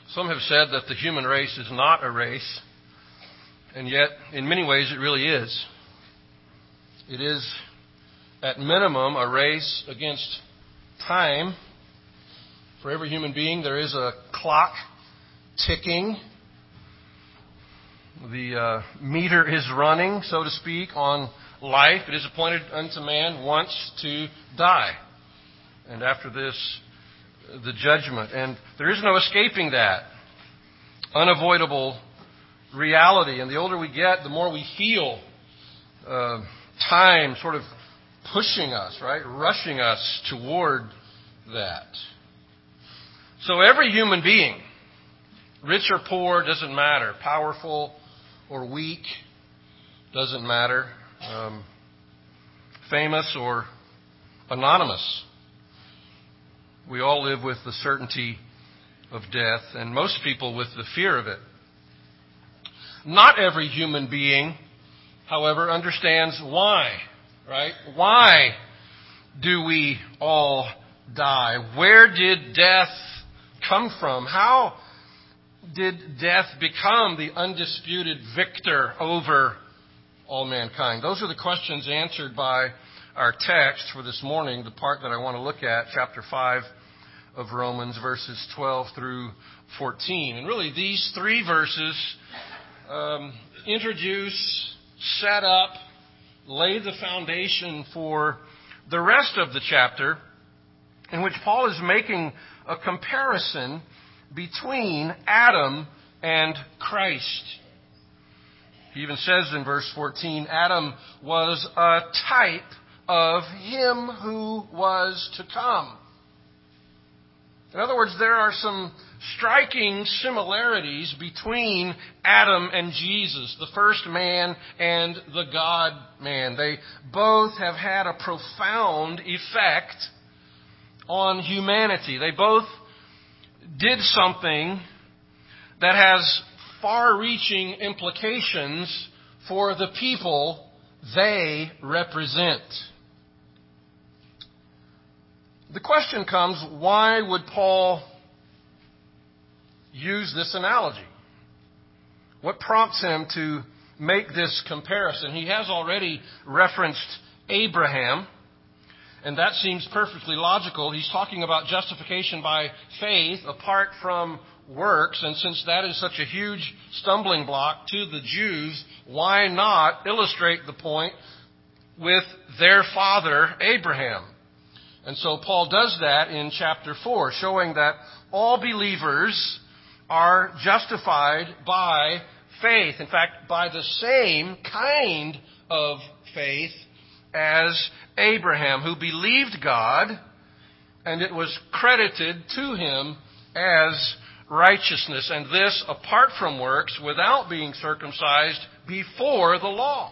Some have said that the human race is not a race, and yet, in many ways, it really is. It is, at minimum, a race against time. For every human being, there is a clock ticking. The meter is running, so to speak, on life. It is appointed unto man once to die. And after this, the judgment. And there is no escaping that unavoidable reality. And the older we get, the more we feel time sort of pushing us, right? Rushing us toward that. So every human being, rich or poor, doesn't matter. Powerful or weak, doesn't matter. Famous or anonymous. We all live with the certainty of death, and most people with the fear of it. Not every human being, however, understands why, right? Why do we all die? Where did death come from? How did death become the undisputed victor over all mankind? Those are the questions answered by our text for this morning, the part that I want to look at, chapter 5 of Romans, verses 12 through 14. And really, these three verses introduce, set up, lay the foundation for the rest of the chapter, in which Paul is making a comparison between Adam and Christ. He even says in verse 14, Adam was a type of him who was to come. In other words, there are some striking similarities between Adam and Jesus, the first man and the God-man. They both have had a profound effect on humanity. They both did something that has far-reaching implications for the people they represent. The question comes, why would Paul use this analogy? What prompts him to make this comparison? He has already referenced Abraham, and that seems perfectly logical. He's talking about justification by faith apart from works, and since that is such a huge stumbling block to the Jews, why not illustrate the point with their father, Abraham? And so Paul does that in chapter 4, showing that all believers are justified by faith. In fact, by the same kind of faith as Abraham, who believed God, and it was credited to him as righteousness. And this apart from works, without being circumcised before the law.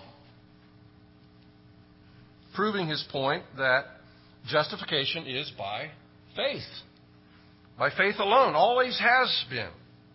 Proving his point that justification is by faith. By faith alone. Always has been.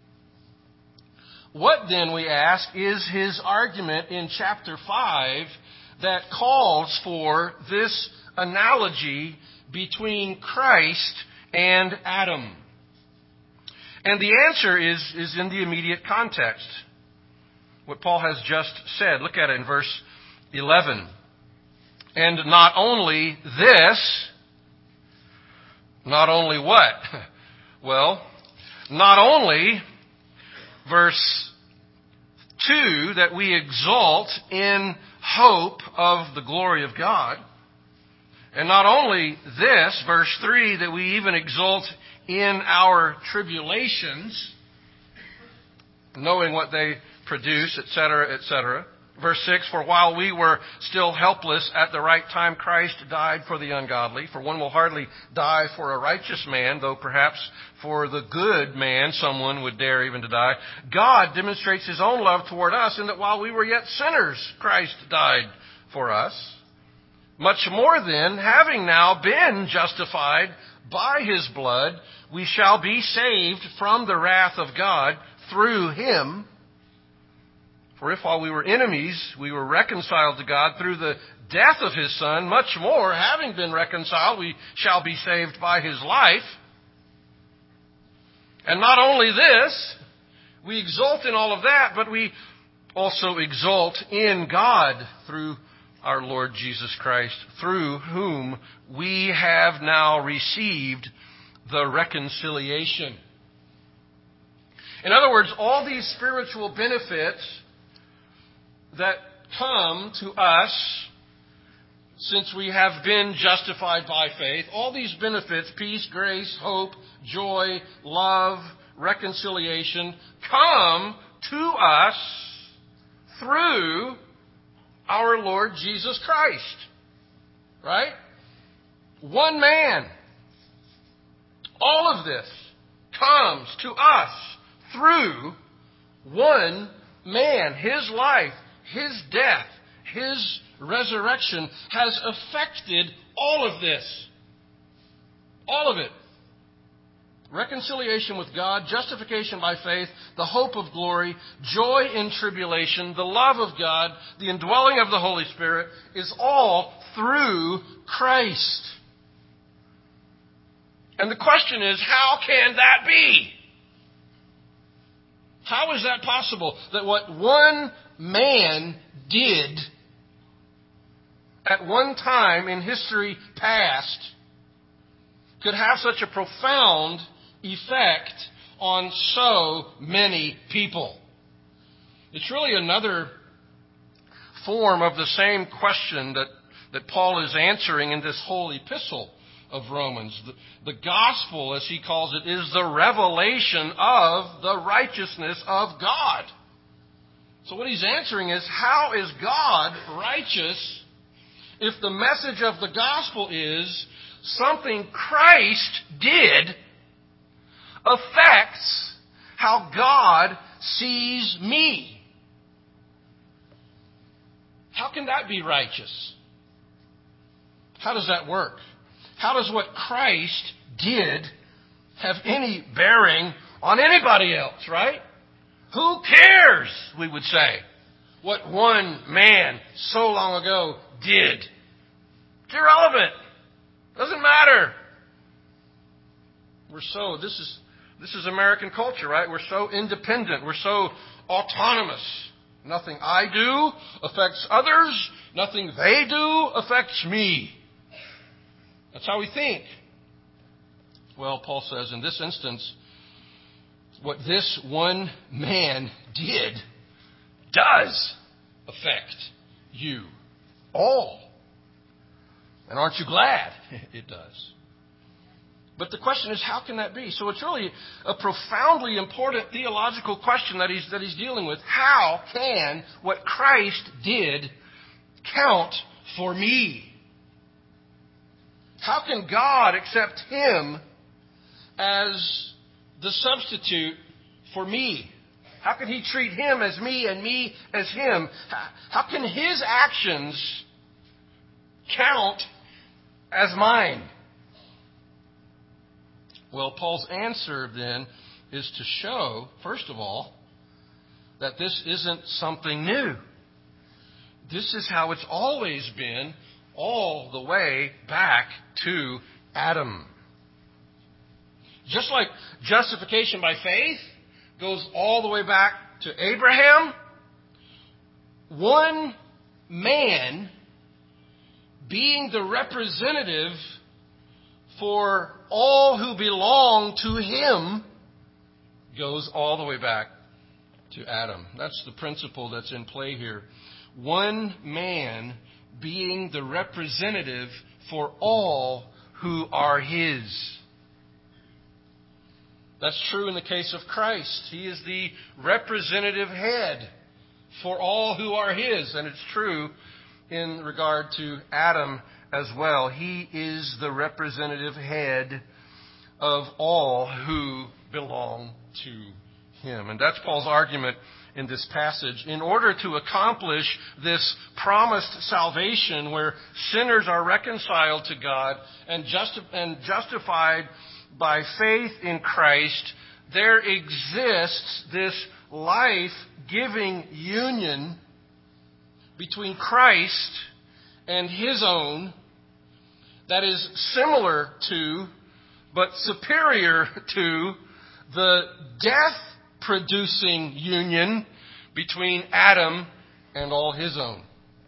What then, we ask, is his argument in chapter 5 that calls for this analogy between Christ and Adam? And the answer is in the immediate context. What Paul has just said. Look at it in verse 11. And not only this, not only what? Well, not only verse 2 that we exult in hope of the glory of God, and not only this, verse 3, that we even exult in our tribulations, knowing what they produce, etc., etc. Verse 6, for while we were still helpless at the right time, Christ died for the ungodly. For one will hardly die for a righteous man, though perhaps for the good man someone would dare even to die. God demonstrates his own love toward us in that while we were yet sinners, Christ died for us. Much more then, having now been justified by his blood, we shall be saved from the wrath of God through him. For if while we were enemies, we were reconciled to God through the death of his Son, much more, having been reconciled, we shall be saved by his life. And not only this, we exult in all of that, but we also exult in God through our Lord Jesus Christ, through whom we have now received the reconciliation. In other words, all these spiritual benefits that come to us since we have been justified by faith, all these benefits, peace, grace, hope, joy, love, reconciliation, come to us through our Lord Jesus Christ. Right? One man. All of this comes to us through one man. His life, his death, his resurrection has affected all of this. All of it. Reconciliation with God, justification by faith, the hope of glory, joy in tribulation, the love of God, the indwelling of the Holy Spirit is all through Christ. And the question is, how can that be? How is that possible? That what one man did at one time in history past could have such a profound effect on so many people. It's really another form of the same question that Paul is answering in this whole epistle of Romans. The gospel, as he calls it, is the revelation of the righteousness of God. So what he's answering is, how is God righteous if the message of the gospel is something Christ did affects how God sees me? How can that be righteous? How does that work? How does what Christ did have any bearing on anybody else, right? Who cares, we would say, what one man so long ago did? It's irrelevant. Doesn't matter. This is American culture, right? We're so independent. We're so autonomous. Nothing I do affects others. Nothing they do affects me. That's how we think. Well, Paul says in this instance, what this one man did does affect you all. And aren't you glad it does? But the question is, how can that be? So it's really a profoundly important theological question that he's dealing with. How can what Christ did count for me? How can God accept him as the substitute for me? How can he treat him as me and me as him? How can his actions count as mine? Well, Paul's answer then is to show, first of all, that this isn't something new. This is how it's always been, all the way back to Adam. Just like justification by faith goes all the way back to Abraham, one man being the representative for all who belong to him goes all the way back to Adam. That's the principle that's in play here. One man being the representative for all who are his. That's true in the case of Christ. He is the representative head for all who are his. And it's true in regard to Adam as well. He is the representative head of all who belong to him. And that's Paul's argument in this passage. In order to accomplish this promised salvation where sinners are reconciled to God and justified by faith in Christ, there exists this life-giving union between Christ and his own that is similar to, but superior to, the death-producing union between Adam and all his own.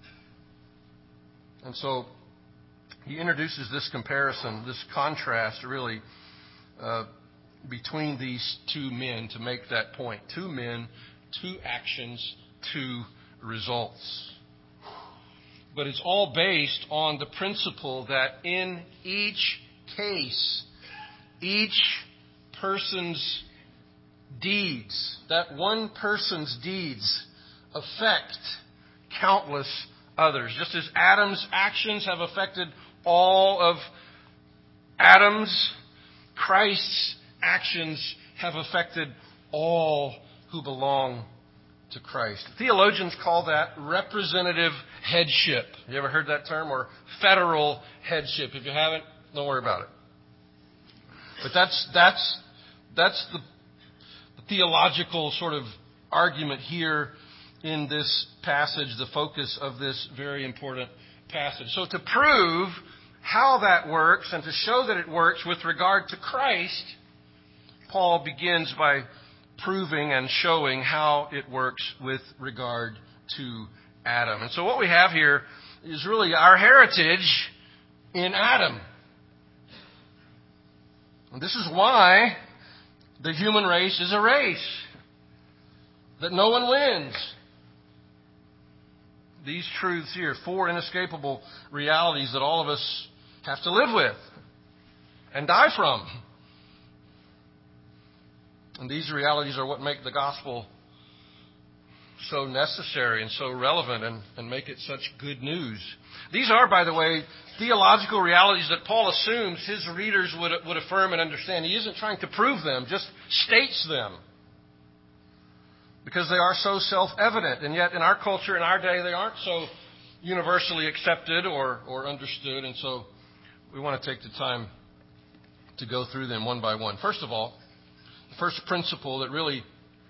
And so he introduces this comparison, this contrast, really, between these two men to make that point. Two men, two actions, two results. But it's all based on the principle that in each case, each person's deeds, that one person's deeds affect countless others. Just as Adam's actions have affected all of Adam's, Christ's actions have affected all who belong to Christ. Theologians call that representative headship. You ever heard that term? Or federal headship. If you haven't, don't worry about it. But that's the theological sort of argument here in this passage, the focus of this very important passage. So to prove how that works and to show that it works with regard to Christ, Paul begins by proving and showing how it works with regard to Adam. And so what we have here is really our heritage in Adam. And this is why the human race is a race that no one wins. These truths here, four inescapable realities that all of us have to live with and die from. And these realities are what make the gospel so necessary and so relevant and make it such good news. These are, by the way, theological realities that Paul assumes his readers would affirm and understand. He isn't trying to prove them, just states them. Because they are so self-evident. And yet in our culture, in our day, they aren't so universally accepted or understood. And so we want to take the time to go through them one by one. First of all, the first principle that really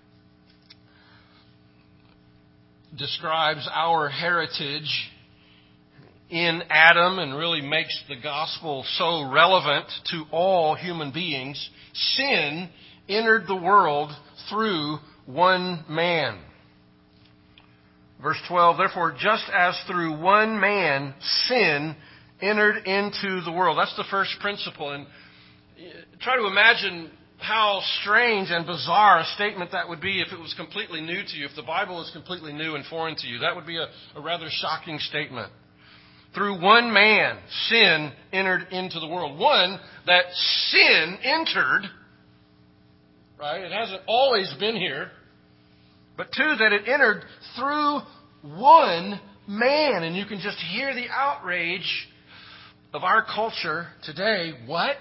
describes our heritage in Adam and really makes the gospel so relevant to all human beings. Sin entered the world through one man. Verse 12, therefore, just as through one man sin entered into the world. That's the first principle. And try to imagine how strange and bizarre a statement that would be if it was completely new to you. If the Bible was completely new and foreign to you, that would be a rather shocking statement. Through one man, sin entered into the world. One, that sin entered, right? It hasn't always been here. But two, that it entered through one man. And you can just hear the outrage of our culture today. What?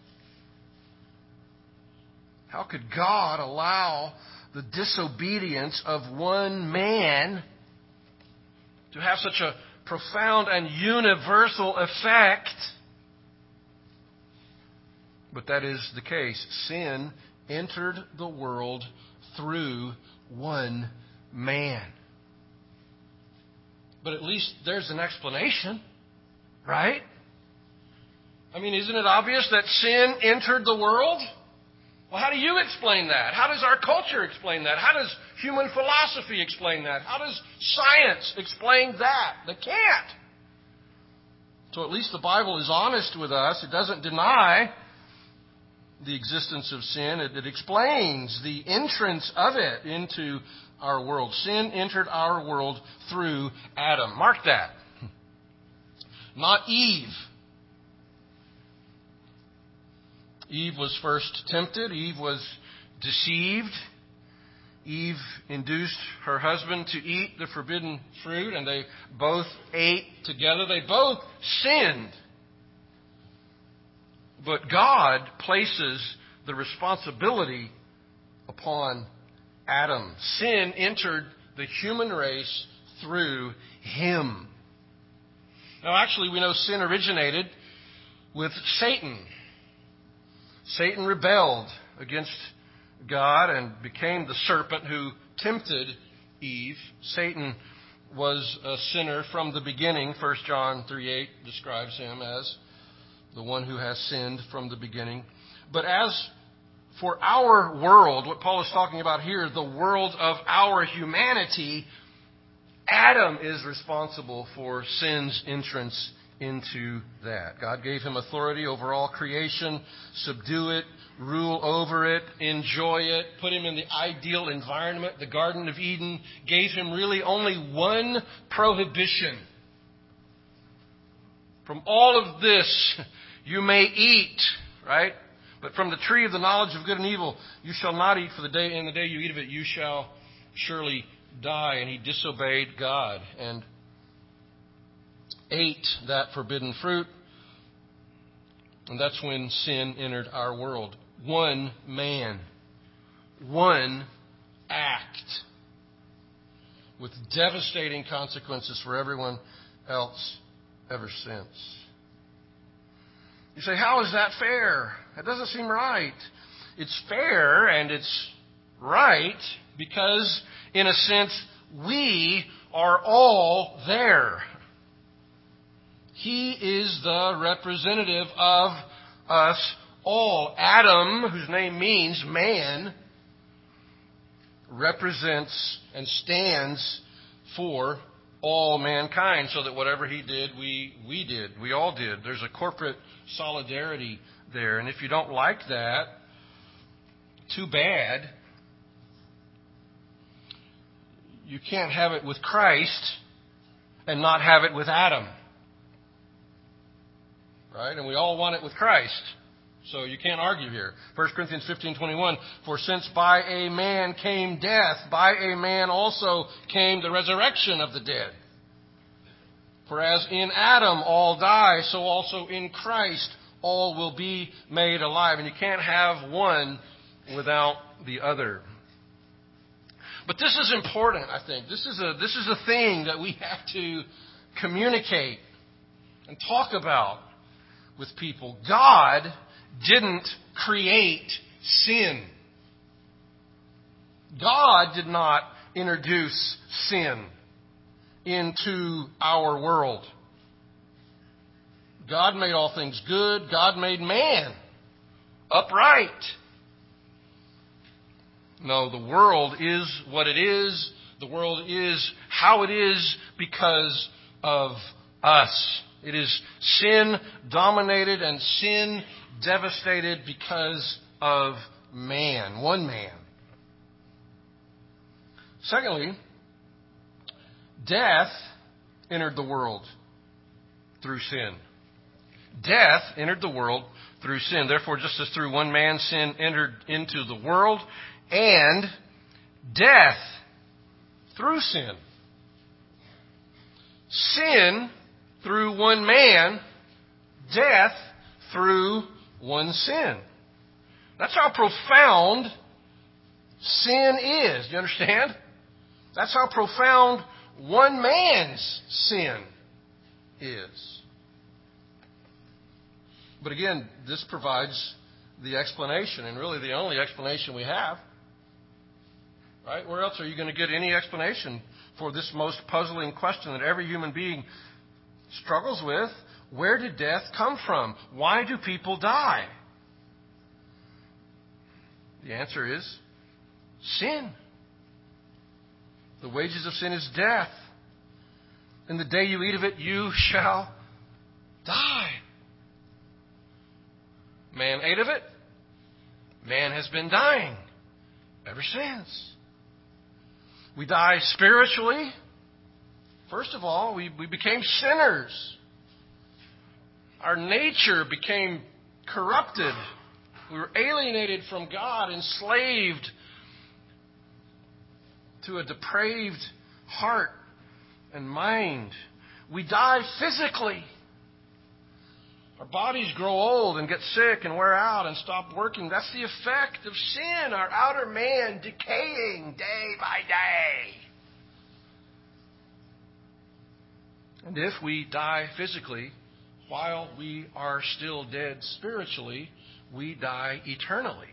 How could God allow the disobedience of one man to have such a profound and universal effect? But that is the case. Sin entered the world through one man. But at least there's an explanation, right? I mean, isn't it obvious that sin entered the world? Well, how do you explain that? How does our culture explain that? How does human philosophy explain that? How does science explain that? They can't. So at least the Bible is honest with us. It doesn't deny the existence of sin. It explains the entrance of it into our world. Sin entered our world through Adam. Mark that. Not Eve. Eve was first tempted. Eve was deceived. Eve induced her husband to eat the forbidden fruit, and they both ate together. They both sinned. But God places the responsibility upon Adam. Sin entered the human race through him. Now, actually, we know sin originated with Satan. Satan rebelled against God and became the serpent who tempted Eve. Satan was a sinner from the beginning. 1 John 3:8 describes him as the one who has sinned from the beginning. But as for our world, what Paul is talking about here, the world of our humanity, Adam is responsible for sin's entrance into that. God gave him authority over all creation, subdue it, rule over it, enjoy it, put him in the ideal environment. The Garden of Eden gave him really only one prohibition. From all of this you may eat, right? But from the tree of the knowledge of good and evil you shall not eat, for in the day you eat of it you shall surely die. And he disobeyed God and ate that forbidden fruit. And that's when sin entered our world. One man, one act, with devastating consequences for everyone else ever since. You say, how is that fair? That doesn't seem right. It's fair and it's right because, in a sense, we are all there. He is the representative of us all. Adam, whose name means man, represents and stands for all mankind, so that whatever he did, we did. We all did. There's a corporate solidarity there. And if you don't like that, too bad. You can't have it with Christ and not have it with Adam. Right? And we all want it with Christ. So you can't argue here. 1 Corinthians 15:21, for since by a man came death, by a man also came the resurrection of the dead. For as in Adam all die, so also in Christ all will be made alive. And you can't have one without the other. But this is important, I think. This is a thing that we have to communicate and talk about with people. God didn't create sin. God did not introduce sin into our world. God made all things good. God made man upright. No, the world is what it is. The world is how it is because of us. It is sin-dominated and sin-devastated because of man, one man. Secondly, death entered the world through sin. Death entered the world through sin. Therefore, just as through one man sin entered into the world, and death through sin. Sin through one man, death through one sin. That's how profound sin is. Do you understand? That's how profound one man's sin is. But again, this provides the explanation, and really the only explanation we have. Right? Where else are you going to get any explanation for this most puzzling question that every human being struggles with? Where did death come from? Why do people die? The answer is sin. The wages of sin is death. And the day you eat of it, you shall die. Man ate of it. Man has been dying ever since. We die spiritually. First of all, we became sinners. Our nature became corrupted. We were alienated from God, enslaved to a depraved heart and mind. We die physically. Our bodies grow old and get sick and wear out and stop working. That's the effect of sin, our outer man decaying day by day. And if we die physically, while we are still dead spiritually, we die eternally.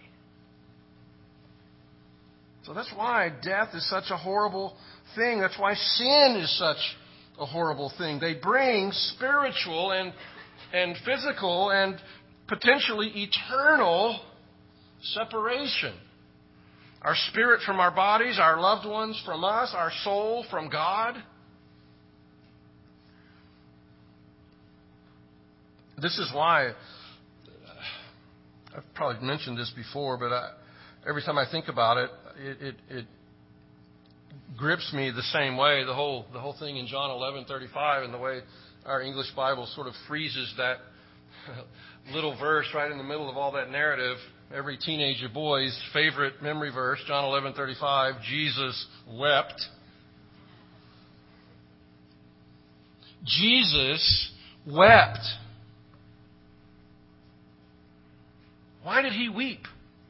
So that's why death is such a horrible thing. That's why sin is such a horrible thing. They bring spiritual and physical and potentially eternal separation. Our spirit from our bodies, our loved ones from us, our soul from God. This is why, I've probably mentioned this before, but every time I think about it, it grips me the same way. The whole thing in John 11:35, and the way our English Bible sort of freezes that little verse right in the middle of all that narrative. Every teenager boy's favorite memory verse, John 11:35, Jesus wept. Jesus wept. Why did he weep?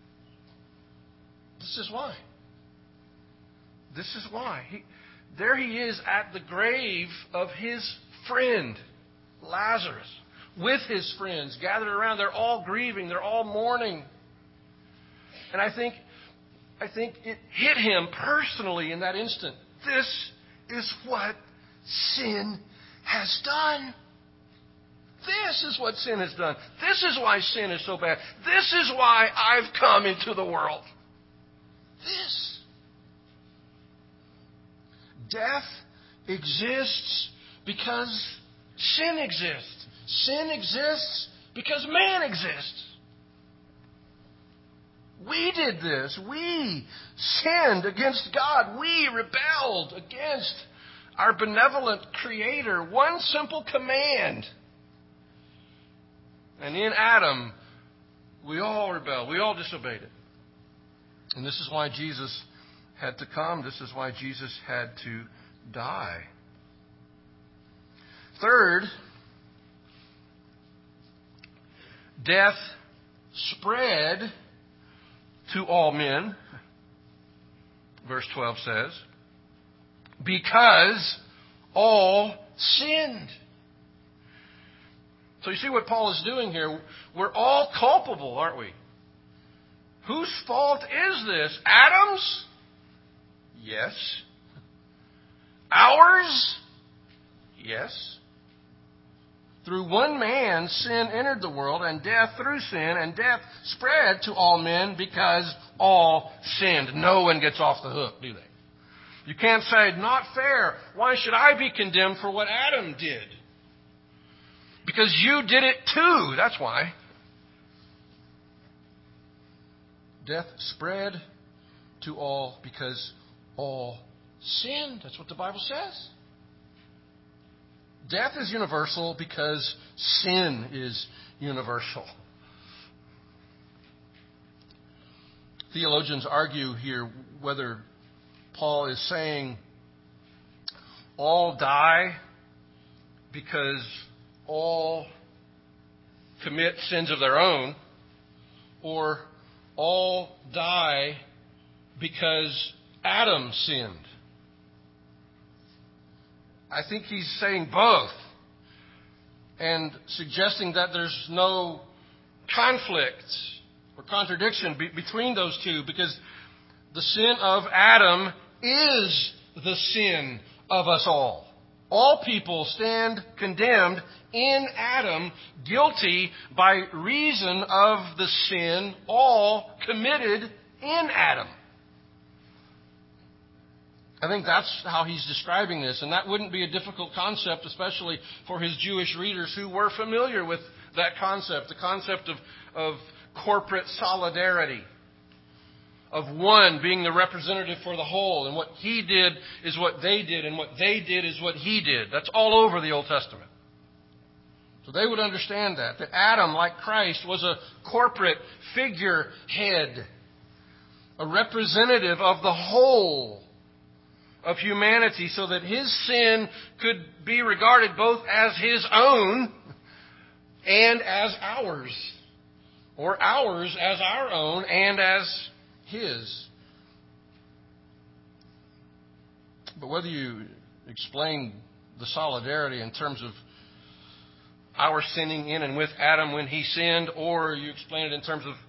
This is why. This is why. There he is at the grave of his friend, Lazarus, with his friends gathered around. They're all grieving. They're all mourning. And I think it hit him personally in that instant. This is what sin has done. This is what sin has done. This is why sin is so bad. This is why I've come into the world. This. Death exists because sin exists. Sin exists because man exists. We did this. We sinned against God. We rebelled against our benevolent Creator. One simple command. And in Adam, we all rebelled. We all disobeyed it. And this is why Jesus had to come. This is why Jesus had to die. Third, death spread to all men, verse 12 says, because all sinned. So you see what Paul is doing here? We're all culpable, aren't we? Whose fault is this? Adam's? Yes. Ours? Yes. Through one man, sin entered the world, and death through sin, and death spread to all men because all sinned. No one gets off the hook, do they? You can't say, not fair. Why should I be condemned for what Adam did? Because you did it too. That's why. Death spread to all because all sinned. That's what the Bible says. Death is universal because sin is universal. Theologians argue here whether Paul is saying all die because all commit sins of their own, or all die because Adam sinned. I think he's saying both, and suggesting that there's no conflict or contradiction between those two, because the sin of Adam is the sin of us all. All people stand condemned in Adam, guilty by reason of the sin all committed in Adam. I think that's how he's describing this, and that wouldn't be a difficult concept, especially for his Jewish readers who were familiar with that concept, the concept of corporate solidarity, of one being the representative for the whole, and what he did is what they did, and what they did is what he did. That's all over the Old Testament. So they would understand that Adam, like Christ, was a corporate figurehead, a representative of the whole of humanity, so that his sin could be regarded both as his own and as ours, or ours as our own and as his. But whether you explain the solidarity in terms of our sinning in and with Adam when he sinned, or you explain it in terms of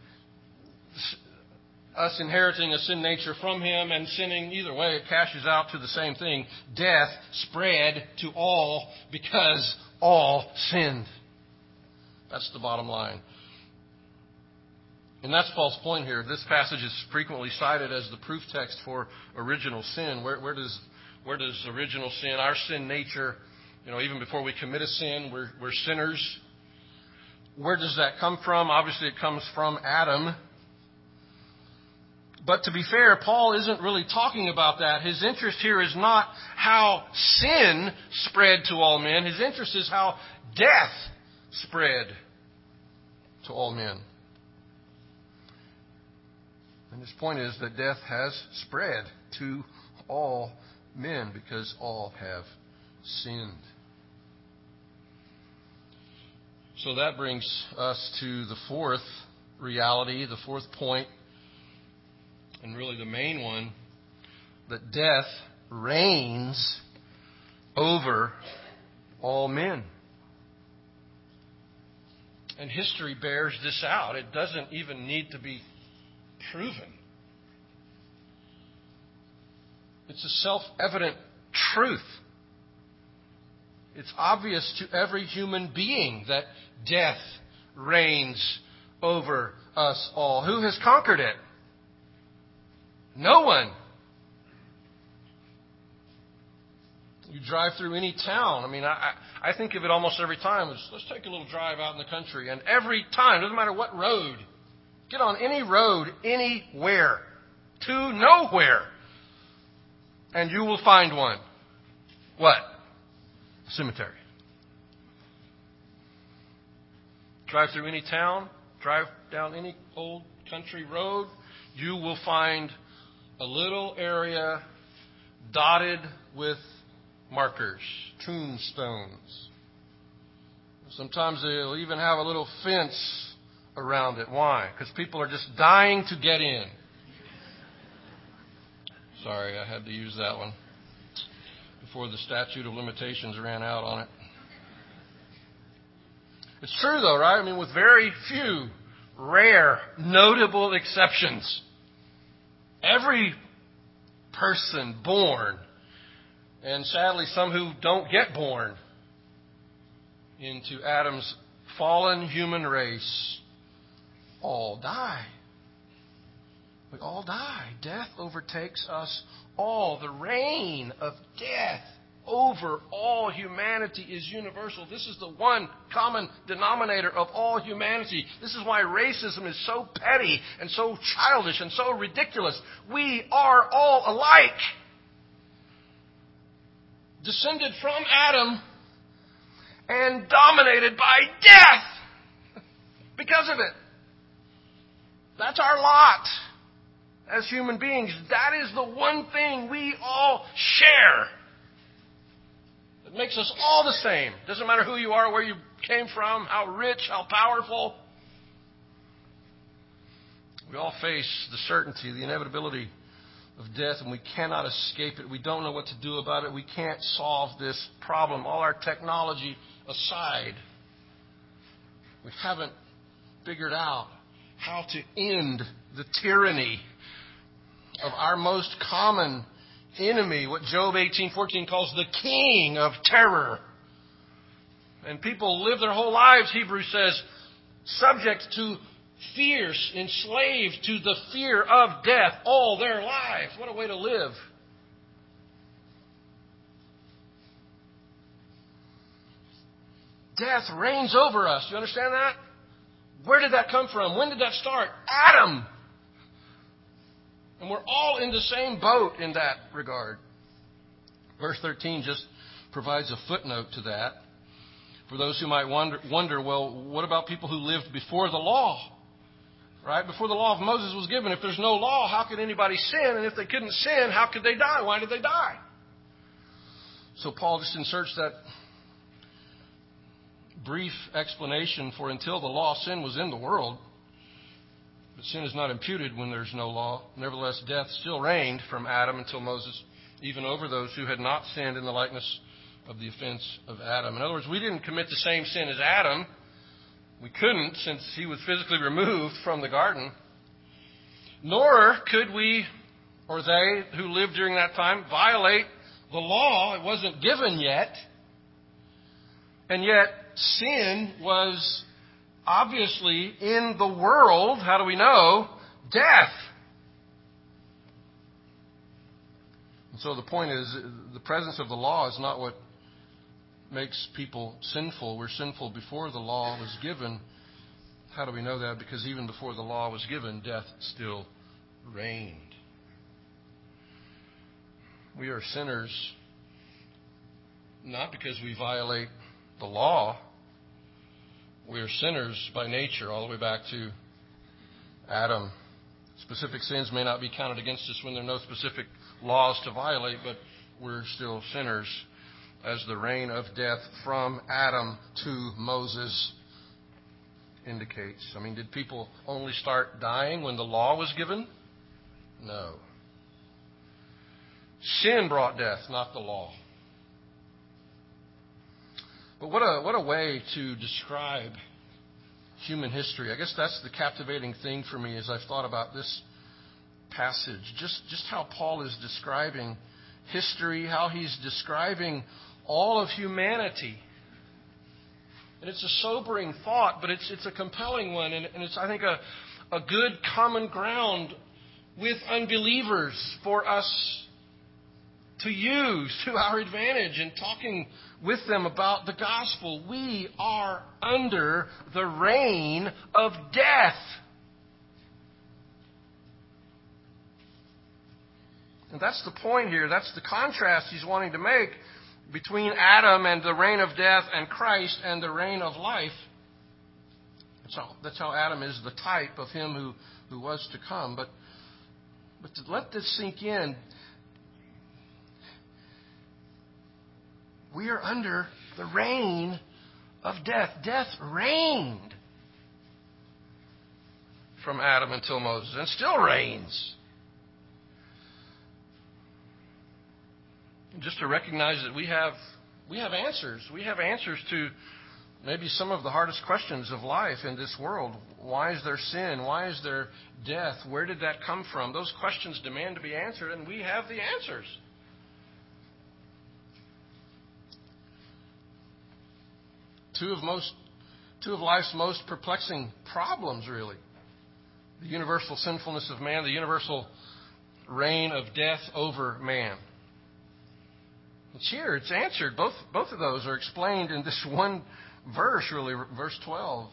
us inheriting a sin nature from him and sinning, either way, it cashes out to the same thing. Death spread to all because all sinned. That's the bottom line. And that's Paul's point here. This passage is frequently cited as the proof text for original sin. Where does original sin, our sin nature, even before we commit a sin, we're sinners. Where does that come from? Obviously, it comes from Adam. But to be fair, Paul isn't really talking about that. His interest here is not how sin spread to all men. His interest is how death spread to all men. And his point is that death has spread to all men because all have sinned. So that brings us to the fourth reality, the fourth point, and really the main one, that death reigns over all men. And history bears this out. It doesn't even need to be proven. It's a self-evident truth. It's obvious to every human being that death reigns over us all. Who has conquered it? No one. You drive through any town. I think of it almost every time. Let's take a little drive out in the country. And every time, doesn't matter what road, get on any road, anywhere, to nowhere, and you will find one. What? Cemetery. Drive through any town, drive down any old country road, you will find a little area dotted with markers, tombstones. Sometimes they'll even have a little fence around it. Why? Because people are just dying to get in. Sorry, I had to use that one before the statute of limitations ran out on it. It's true, though, right? With very few, rare, notable exceptions, every person born, and sadly some who don't get born into Adam's fallen human race, all die. We all die. Death overtakes us all. The reign of death over all humanity is universal. This is the one common denominator of all humanity. This is why racism is so petty and so childish and so ridiculous. We are all alike. Descended from Adam and dominated by death because of it. That's our lot as human beings. That is the one thing we all share. It makes us all the same. Doesn't matter who you are, where you came from, how rich, how powerful. We all face the certainty, the inevitability of death, and we cannot escape it. We don't know what to do about it. We can't solve this problem. All our technology aside, we haven't figured out how to end the tyranny of our most common enemy, what Job 18:14 calls the king of terror. And people live their whole lives, Hebrews says, subject to fear, enslaved to the fear of death all their lives. What a way to live. Death reigns over us. You understand that? Where did that come from? When did that start? Adam. And we're all in the same boat in that regard. Verse 13 just provides a footnote to that. For those who might wonder, well, what about people who lived before the law? Right? Before the law of Moses was given, if there's no law, how could anybody sin? And if they couldn't sin, how could they die? Why did they die? So Paul just inserts that brief explanation for until the law, sin was in the world. But sin is not imputed when there's no law. Nevertheless, death still reigned from Adam until Moses, even over those who had not sinned in the likeness of the offense of Adam. In other words, we didn't commit the same sin as Adam. We couldn't, since he was physically removed from the garden. Nor could we, or they who lived during that time, violate the law. It wasn't given yet. And yet, sin was obviously, in the world, how do we know? Death. And so the point is, the presence of the law is not what makes people sinful. We're sinful before the law was given. How do we know that? Because even before the law was given, death still reigned. We are sinners not because we violate the law. We are sinners by nature, all the way back to Adam. Specific sins may not be counted against us when there are no specific laws to violate, but we're still sinners, as the reign of death from Adam to Moses indicates. I mean, did people only start dying when the law was given? No. Sin brought death, not the law. But what a way to describe human history. I guess that's the captivating thing for me as I've thought about this passage. Just how Paul is describing history, how he's describing all of humanity. And it's a sobering thought, but it's a compelling one. And it's, I think, a good common ground with unbelievers for us to use to our advantage in talking with them about the gospel. We are under the reign of death. And that's the point here. That's the contrast he's wanting to make between Adam and the reign of death and Christ and the reign of life. That's how Adam is the type of him who was to come. But to let this sink in, we are under the reign of death. Death reigned from Adam until Moses, and still reigns. Just to recognize that we have answers. We have answers to maybe some of the hardest questions of life in this world. Why is there sin? Why is there death? Where did that come from? Those questions demand to be answered, and we have the answers. Two of life's most perplexing problems, really. The universal sinfulness of man, the universal reign of death over man. It's here, it's answered. Both of those are explained in this one verse, really, verse 12.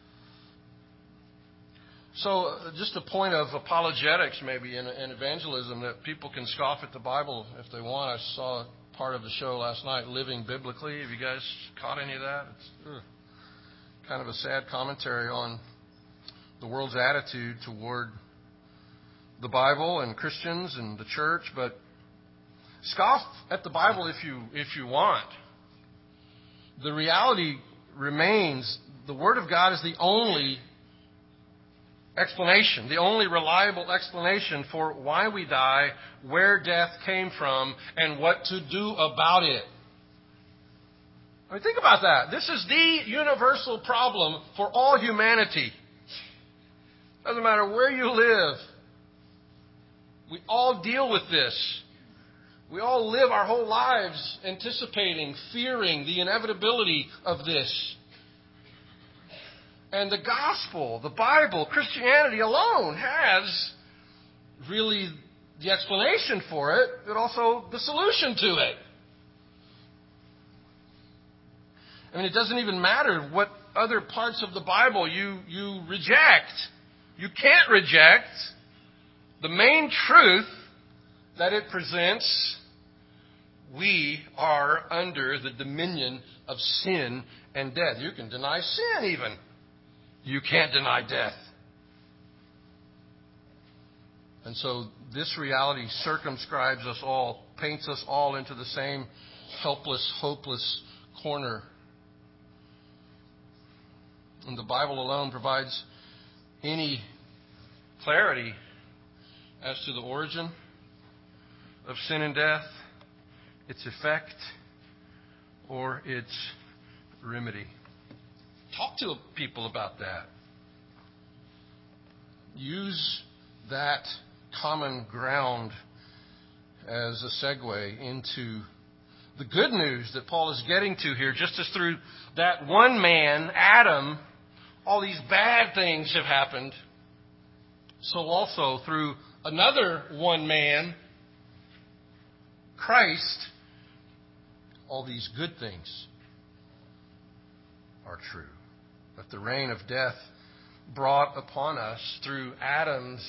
So just a point of apologetics, maybe, in evangelism, that people can scoff at the Bible if they want. I saw part of the show last night, Living Biblically. Have you guys caught any of that? It's kind of a sad commentary on the world's attitude toward the Bible and Christians and the church. But scoff at the Bible if you want. The reality remains the Word of God is the only explanation, the only reliable explanation for why we die, where death came from, and what to do about it. I mean, think about that. This is the universal problem for all humanity. Doesn't matter where you live. We all deal with this. We all live our whole lives anticipating, fearing the inevitability of this. And the gospel, the Bible, Christianity alone has really the explanation for it, but also the solution to it. I mean, it doesn't even matter what other parts of the Bible you reject. You can't reject the main truth that it presents. We are under the dominion of sin and death. You can deny sin even. You can't deny death. And so this reality circumscribes us all, paints us all into the same helpless, hopeless corner. And the Bible alone provides any clarity as to the origin of sin and death, its effect, or its remedy. Talk to people about that. Use that common ground as a segue into the good news that Paul is getting to here. Just as through that one man, Adam, all these bad things have happened, so also through another one man, Christ, all these good things are true. That the reign of death brought upon us through Adam's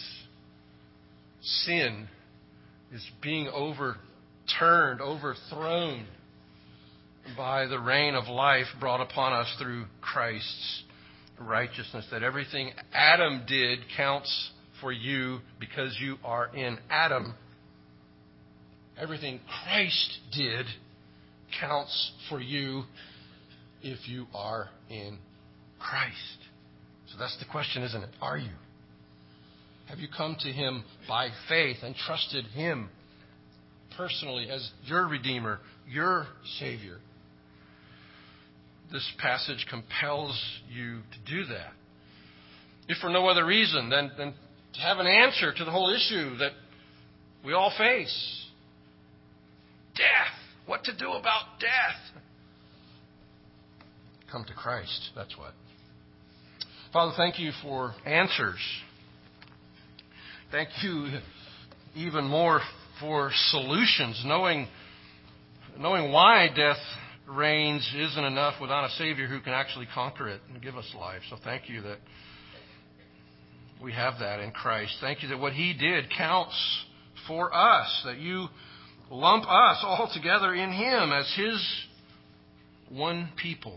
sin is being overthrown by the reign of life brought upon us through Christ's righteousness. That everything Adam did counts for you because you are in Adam. Everything Christ did counts for you if you are in Christ. So that's the question, isn't it? Are you? Have you come to Him by faith and trusted Him personally as your Redeemer, your Savior? This passage compels you to do that. If for no other reason than to have an answer to the whole issue that we all face. Death. What to do about death? Come to Christ. That's what. Father, thank you for answers. Thank you even more for solutions. Knowing why death reigns isn't enough without a Savior who can actually conquer it and give us life. So thank you that we have that in Christ. Thank you that what He did counts for us, that you lump us all together in Him as His one people.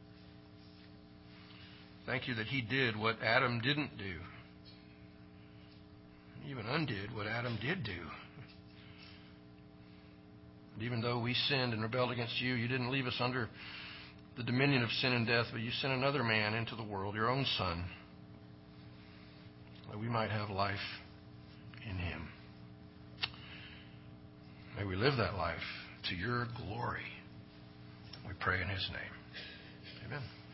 Thank you that He did what Adam didn't do. He even undid what Adam did do. And even though we sinned and rebelled against you, you didn't leave us under the dominion of sin and death, but you sent another man into the world, your own Son, that we might have life in Him. May we live that life to your glory. We pray in His name. Amen.